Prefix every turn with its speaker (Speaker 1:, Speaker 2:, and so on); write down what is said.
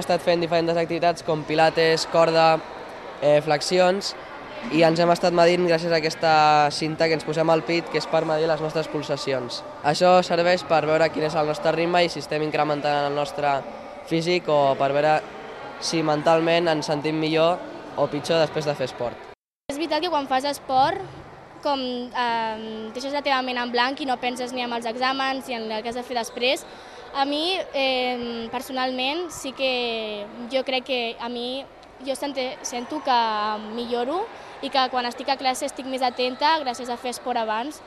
Speaker 1: estat fent diferents activitats com pilates, corda, flexions, i ens hem estat medint gràcies a aquesta cinta que ens posem al pit, que és per medir les nostres pulsacions. Això serveix per veure quin és el nostre ritme i si estem incrementant el nostre físic o per veure si mentalment ens sentim millor o pitjor després de fer esport.
Speaker 2: És veritat que quan fas esport com deixes la teva ment en blanc i no penses ni en els exàmens ni en el que has de fer després. A mi, personalment, sí que jo crec que jo sento que milloro i que quan estic a classe estic més atenta gràcies a fer esport abans.